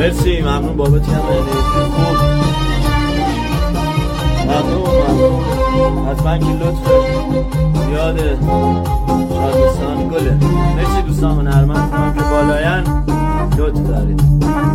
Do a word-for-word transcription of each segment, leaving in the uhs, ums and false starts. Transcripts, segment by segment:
مرسی ممنون بابت هم انرژی خوب. ممنون ممنون حتما که لطف زیاده شادستان گله. مرسی دوستان هنرمند که بالاین لطف دارید.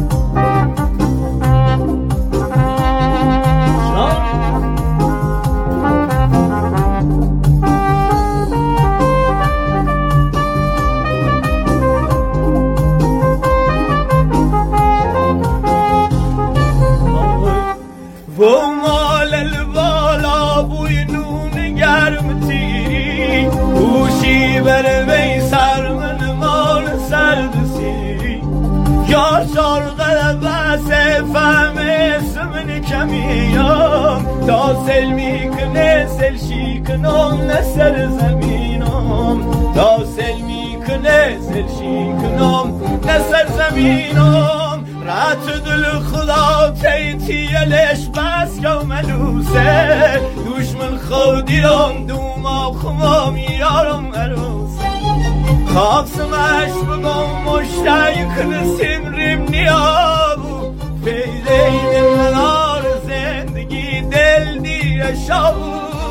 و مال البالا بوی نون گرم تیری گوشی بر وی سر من مال سرد سیری یا شرق بس فهم اسمن کمیم تا سلمی کنه سلشی کنم نسر زمینم تا سلمی کنه سلشی کنم نسر زمینم رات دل خدا تیتیلش بس یا ملوسه دشمن خودیرم دوما خمام یارم عروسه خواستمش بگم مشتاق نسیم ریم نیابو فیدین منار زندگی دل دیره شابو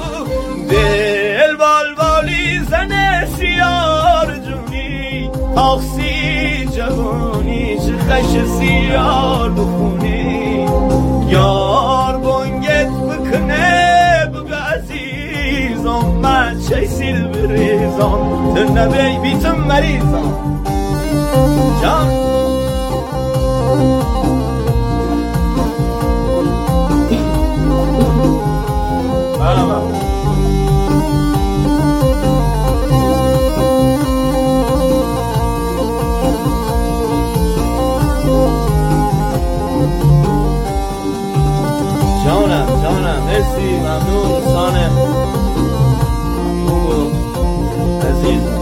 دل بالبالی زنه سیار جونی آخسی جوانی چه خش سیار بخونی یار بانگت بکنه بگو عزیزم من چه سیل بریزم تو نبی بیتم مریضم جان جانم جانم مرسی ممنون دوستانه خوب و عزیزم.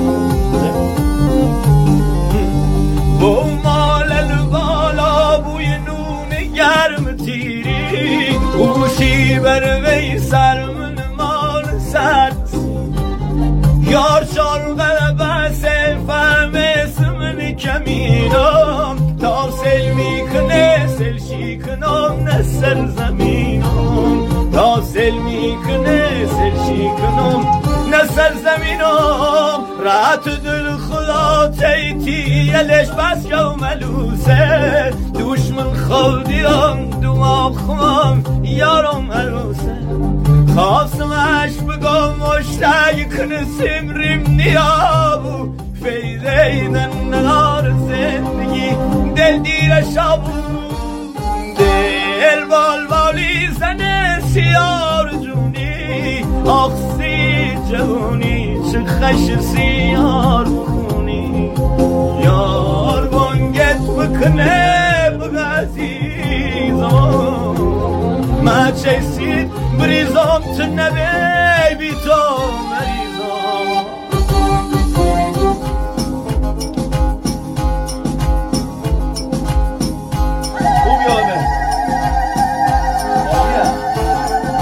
با مال البالا بوی نون گرم تیری گوشی بر وی سر من مال سرد یار شرق بس فهم اسمن کمینم تا سلمی کنه سلشی کنم نسر زمینم تا سلمی کنه سلشی کنم نسر زمینم رات دل خدا تیتیلش بس یا ملوسه دشمن خودیم دوما خمام یارم عروسه خواستمش بگم مشتاق نسیم ریم نیابو فیدین نار زندگی دل دیر شابو دل بالبالی زنه سیار جونی آخسی جوانی چه خش سیار بخونی یار بانگت بکنه بگو عزیزم من چه سید بریزم تو نبی بی تو مریض